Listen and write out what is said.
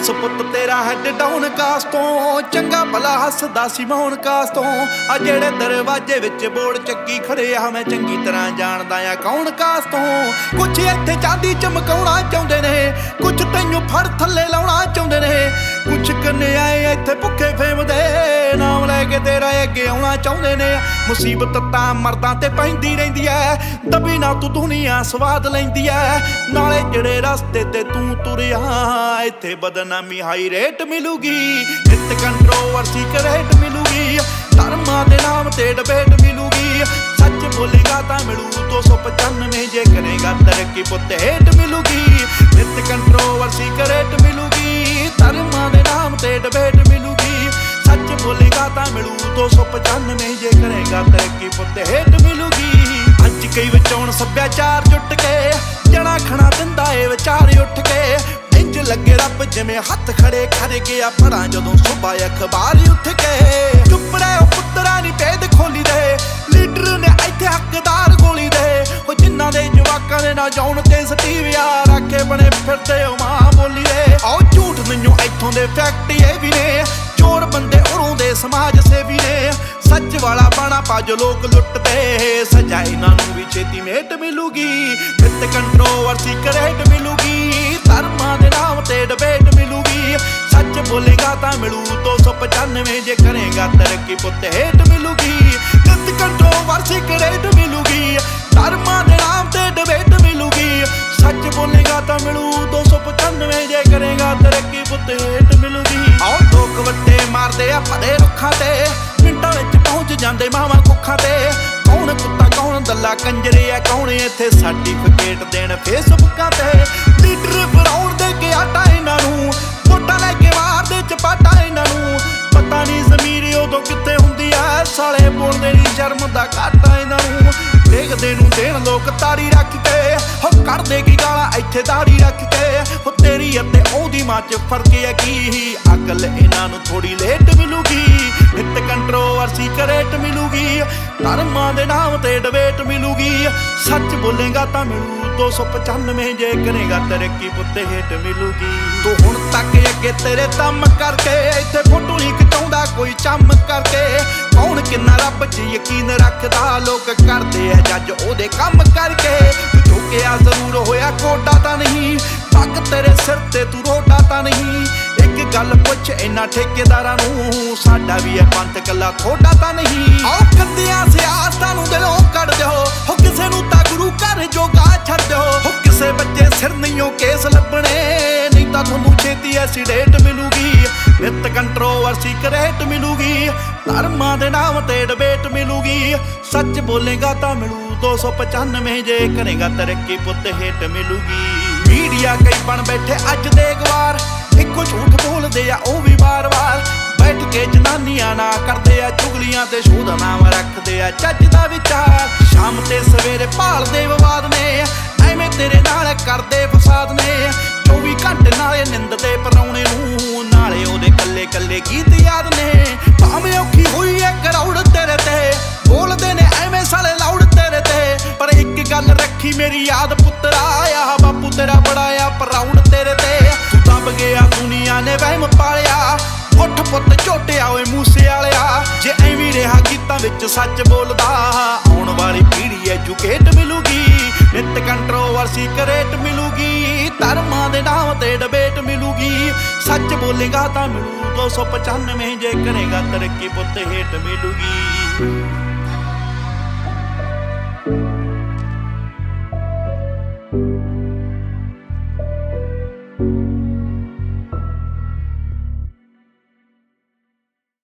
ਬਸ ਪੁੱਤ ਤੇਰਾ head down ਕਾਸ ਤੋਂ, ਚੰਗਾ ਭਲਾ ਹੱਸਦਾ ਸੀ ਮੌਨ ਕਾਸ ਤੋਂ। ਆ ਜਿਹੜੇ ਦਰਵਾਜ਼ੇ ਵਿੱਚ ਬੋਰਡ ਚੱਕੀ ਖੜੇ ਆ ਮੈਂ ਚੰਗੀ ਤਰ੍ਹਾਂ ਜਾਣਦਾ ਆ ਕੌਣ ਕਾਸ ਤੋਂ। ਕੁਛ ਇੱਥੇ ਚਾਂਦੀ ਚਮਕਾਉਣਾ ਚਾਹੁੰਦੇ ਨੇ, ਕੁਛ ਤੈਨੂੰ ਫੜ ਥੱਲੇ ਲਾਉਣਾ ਚਾਹੁੰਦੇ ਨੇ, ਕੁਛ ਕਨਿਆਏ ਇੱਥੇ ਭੁੱਖੇ ਫੇਮ ਦੇ ਨਾਮ ਲੈ ਕੇ ਤੇਰਾ ਅੱਗੇ ਆਉਣਾ ਚਾਹੁੰਦੇ ਨੇ। ਮੁਸੀਬਤ ਤਾਂ ਮਰਦਾਂ ਤੇ ਪੈਂਦੀ ਰਹਿੰਦੀ ਐ, ਦਬੀ ਨਾ ਤੂੰ ਦੁਨੀਆ ਸਵਾਦ ਲੈਂਦੀ ਐ। ਨਾਲੇ ਜਿਹੜੇ ਰਸਤੇ ਤੇ ਤੂੰ ਤੁਰਿਆ ਇੱਥੇ ਬਦਨਾਮੀ ਹਾਈ ਰੇਟ ਮਿਲੂਗੀ, ਨਿਤ ਕੰਟਰੋਵਰਸੀ ਕਰੇਟ ਮਿਲੂਗੀ, ਧਰਮਾਂ ਦੇ ਨਾਮ ਤੇ ਡਿਬੇਟ ਮਿਲੂਗੀ। ਸੱਚ ਬੋਲੇਗਾ ਤਾਂ ਮਿਲੂ 295, ਜੇ ਕਰੇਗਾ ਤਰੱਕੀ ਪੁੱਤ ਹੇਟ ਮਿਲੂਗੀ। ਨਿਤ ਕੰਟਰੋਵਰਸੀ ਕਰੇਟ ਮਿਲੂਗੀ, ਧਰਮਾਂ ਦੇ ਨਾਮ ਤੇ ਡਿਬੇਟ ਮਿਲੂਗੀ। ਸੱਚ ਬੋਲੇਗਾ ਤਾਂ ਮਿਲੂ 295, ਜੇ ਕਰੇਗਾ ਤਰੱਕੀ ਪੁੱਤ ਹੇਟ ਮਿਲੂਗੀ। ਅੱਜ ਕਈ ਵਿਚਾਉਣ ਸੱਭਿਆਚਾਰ ਜੁੱਟ ਕੇ, ਜਣਾ ਖਣਾ ਦਿੰਦਾ ਏ ਵਿਚਾਰ ਉੱਠ ਕੇ। ਇੰਜ ਲੱਗੇ ਰੱਬ ਜਿਵੇਂ ਹੱਥ ਖੜੇ ਕਰ ਗਿਆ ਪੜਾਂ ਜਦੋਂ ਸੁਬਾ ਅਖਬਾਰ ਉੱਠ ਕੇ। ਚੁੱਪ ਰਹਿ ਪੁੱਤਰਾ ਨੀ ਭੇਦ ਖੋਲੀ ਦੇ, ਲੀਡਰ ਨੇ ਇੱਥੇ ਹੱਕਦਾਰ ਗੋਲੀ ਦੇ। ਉਹ ਜਿਨ੍ਹਾਂ ਦੇ ਜਵਾਕਾਂ ਦੇ ਨਾ ਜਾਉਣ ਤੇ ਸਟੀਵਿਆ ਰੱਖੇ ਬਣੇ ਫਿਰਦੇ ਉਹ ਮਾਂ ਬੋਲੀ ਦੇ। ਆਓ ਝੂਠ ਮੈਨੂੰ ਇੱਥੋਂ ਦੇ ਫੈਕਟ ਇਹ ਵੀ ਨੇ, ਚੋਰ ਬੰਦੇ ਉਰੋਂ ਦੇ ਸਮਾਜ ਸੇਵੀ ਨੇ। ਸੱਚ ਵਾਲਾ ਬਾਣਾ ਪਾ ਜੋ ਲੋਕ ਲੁੱਟਦੇ, ਸਜ਼ਾ ਇਹਨਾਂ ਨੂੰ ਵੀ ਛੇਤੀ ਮੇਟ ਮਿਲੂਗੀ। ਨਿਤ ਕੰਟਰੋਵਰਸੀ ਕਰੇਟ ਮਿਲੂਗੀ, ਧਰਮਾਂ ਦੇ ਨਾਮ ਤੇ ਡਿਬੇਟ ਮਿਲੂਗੀ। ਸੱਚ ਬੋਲੇਗਾ ਤਾਂ ਮਿਲੂ 295, ਜੇ ਕਰੇਗਾ ਤਰੱਕੀ ਪੁੱਤ ਹੇਟ ਮਿਲੂਗੀ। ਨਿਤ ਕੰਟਰੋਵਰਸੀ ਕਰੇਟ ਮਿਲੂਗੀ, ਧਰਮਾਂ ਦੇ ਨਾਮ ਤੇ ਡਿਬੇਟ ਮਿਲੂਗੀ। ਸੱਚ ਬੋਲੇਗਾ ਤਾਂ ਮਿਲੂ 295, ਜੇ ਕਰੇਗਾ ਤਰੱਕੀ ਪੁੱਤ ਹੇਟ ਮਿਲੂਗੀ। ਆਓ ਲੋਕ ਵੱਟੇ ਮਾਰਦੇ ਆ ਭਰੇ ਰੁੱਖਾਂ ਤੇ, ਮਿੰਟਾਂ ਵਿੱਚ ਪਹੁੰਚ ਜਾਂਦੇ ਮਾਵਾਂ ਕੁੱਖਾਂ ਤੇ। ਕੌਣ ਕੁੱਤਾ ਕੌਣ ਦੱਲਾ ਕੰਜਰੇ ਆ, ਕੌਣ ਇੱਥੇ ਸਰਟੀਫਿਕੇਟ ਦੇਣ ਫੇਸਬੁੱਕਾਂ ਤੇ। ਲੀਡਰ ਬਣਾਉਣ ਦੇ ਕੇ ਆਟਾ ਇਹਨਾਂ ਨੂੰ, ਵੋਟਾਂ ਲੈ ਕੇ ਮਾਰਦੇ ਚਪਾਟਾ ਇਹਨਾਂ ਨੂੰ। ਪਤਾ ਨਹੀਂ ਜ਼ਮੀਰ ਉਦੋਂ ਕਿੱਥੇ ਹੁੰਦੀ ਆ, ਸਾਲੇ ਬੋਲਦੇ ਨਹੀਂ ਸ਼ਰਮ ਦਾ ਘਾਟਾ ਇਹਨਾਂ ਨੂੰ। ਦੇਖਦੇ ਨੂੰ ਦੇਣ ਲੋਕ ਤਾੜੀ ਰੱਖ ਕੇ, ਹੋ ਕਰਦੇ ਕੀ ਗਾਲਾਂ ਇੱਥੇ ਦਾੜੀ ਰੱਖ ਕੇ। ਹੋ ਤੇਰੀ ਅਤੇ ਉਹਦੀ ਮਾਂ ਚ ਫਰਕ ਹੈ ਕੀ, ਅਕਲ ਇਹਨਾਂ ਨੂੰ ਥੋੜੀ ਲੇਟ ਮਿਲੂਗੀ। ਨਿਤ ਕੰਟਰੋਵਰਸੀ ਕਰੇਟ ਮਿਲੂਗੀ, ਧਰਮਾਂ ਦੇ ਨਾਮ ਤੇ ਡਿਬੇਟ ਮਿਲੂਗੀ। ਸੱਚ ਬੋਲੇਗਾ ਤਾਂ ਮਿਲੂ 295, ਜੇ ਕਰੇਗਾ ਤਰੱਕੀ ਪੁੱਤ ਹੇਟ ਮਿਲੂਗੀ। ਤੂੰ ਹੁਣ ਤੱਕ ਅੱਗੇ ਤੇਰੇ ਦਮ ਕਰਕੇ, ਇੱਥੇ ਫੋਟੋ ਨਹੀਂ ਖਿਚਾਉਂਦਾ ਕੋਈ ਚੰਮ ਕਰਕੇ। ਕੌਣ ਕਿੰਨਾ ਰੱਬ 'ਚ ਯਕੀਨ ਰੱਖਦਾ, ਲੋਕ ਕਰਦੇ ਆ ਜੱਜ ਉਹਦੇ ਕੰਮ ਕਰਕੇ। ਤੂੰ ਝੁਕਿਆ ਜ਼ਰੂਰ ਹੋਇਆ ਕੋਡਾ ਤਾਂ ਨਹੀਂ, ਪੱਗ ਤੇਰੇ ਸਿਰ ਤੇ ਤੂੰ ਰੋਡਾ ਤਾਂ ਨਹੀਂ। ਇੱਕ ਗੱਲ ਪੁੱਛ ਇਹਨਾਂ ਠੇਕੇਦਾਰਾਂ ਨੂੰ, ਸਾਡਾ ਵੀ ਇਹ ਪੰਥ ਕੱਲਾ ਥੋੜਾ ਤਾਂ ਨਹੀਂ। ਆਓ ਕੰਦਿਆਂ ਸਿਆਸਤਾਂ ਨੂੰ ਦਿਲੋਂ ਕੱਢ ਦਿਓ, ਹੋ ਕਿਸੇ ਨੂੰ ਤਾਂ ਗੁਰੂ ਘਰ ਜੋਗਾ ਛੱਡ ਦਿਓ। ਹੋ ਕਿਸੇ ਬੱਚੇ ਸਿਰ ਨਹੀਂਓ ਕੇਸ ਲੱਭਣੇ, ਨਹੀਂ ਤਾਂ ਤੁਹਾਨੂੰ ਛੇਤੀ ਐਸੀਡੇਟ ਮਿਲੂਗੀ। ਨਿਤ ਕੰਟਰੋਵਰਸੀ ਕਰੇਟ ਮਿਲੂਗੀ, ਧਰਮਾਂ ਦੇ ਨਾਮ ਤੇ ਡਿਬੇਟ ਮਿਲੂਗੀ। ਸੱਚ ਬੋਲੇਗਾ ਤਾਂ ਮਿਲੂ 295, ਜੇ ਕਰੇਗਾ ਤਰੱਕੀ ਪੁੱਤ ਹੇਟ ਮਿਲੂਗੀ। ਮੀਡੀਆ ਕਈ ਬਣ ਬੈਠੇ ਅੱਜ ਦੇ ਗਵਾਰ, ਇੱਕੋ ਝੂਠ ਬੋਲਦੇ ਆ ਉਹ ਵੀ ਵਾਰ-ਵਾਰ। ਬੈਠ ਕੇ ਜਨਾਨੀਆਂ ਨਾ ਕਰਦੇ ਆ ਚੁਗਲੀਆਂ ਤੇ ਸ਼ੋਧ ਨਾਮ ਰੱਖਦੇ ਆ ਚੱਜ ਦਾ ਵਿਚਾਰ। ਸ਼ਾਮ ਤੇ ਸਵੇਰੇ ਭਾਲਦੇ ਵਿਵਾਦ ਨੇ, ਐਵੇਂ ਤੇਰੇ ਨਾਲ ਕਰਦੇ ਫਸਾਦ ਨੇ। 24 ਘੰਟੇ ਨਾਲੇ ਨਿੰਦ ਤੇ ਪਰਾਉਣੇ ਨੂੰ, ਨਾਲੇ ਉਹਦੇ ਕੱਲੇ ਕੱਲੇ ਗੀਤ ਯਾਦ ਨੇ। ਭਾਵੇਂ ਔਖੀ ਹੋਈ ਐ ਕਰਾਉੜ ਤੇਰੇ ਤੇ, ਬੋਲਦੇ ਨੇ ਐਵੇਂ ਸਾਲੇ ਲਾਉੜ ਤੇਰੇ ਤੇ। ਪਰ ਇੱਕ ਗੱਲ ਰੱਖੀ ਮੇਰੀ ਯਾਦ ਪੁੱਤਰਾ, ਆ ਬਾਪੂ ਤੇਰਾ ਬੜਾ ਆ ਪ੍ਰਾਊਡ ਤੇਰੇ ਤੇ। ਤੂੰ ਦਬ ਗਿਆ ਦੁਨੀਆ ਨੇ ਵਹਿਮ ਪਾਲਿਆ, ਉੱਠ ਪੁੱਤ ਝੋਟਿਆ ਓਏ ਮੂਸੇ ਵਾਲਿਆ। ਜੇ ਐਵੇਂ ਰਿਹਾ ਗੀਤਾਂ ਵਿੱਚ ਸੱਚ ਬੋਲਦਾ, ਆਉਣ ਵਾਲੀ ਪੀੜ੍ਹੀ ਐਜੂਕੇਟ ਮਿਲੂਗੀ। ਨਿਤ ਕੰਟਰੋਵਰਸੀ ਕਰੇਟ ਮਿਲੂਗੀ, ਧਰਮਾਂ ਦੇ ਨਾਮ ਤੇ ਡਿਬੇਟ ਮਿਲੂਗੀ। ਸੱਚ ਬੋਲੇਗਾ ਤਾਂ ਮਿਲੂ 295, ਜੇ ਕਰੇਗਾ ਤਰੱਕੀ ਪੁੱਤ ਹੇਟ ਮਿਲੂਗੀ।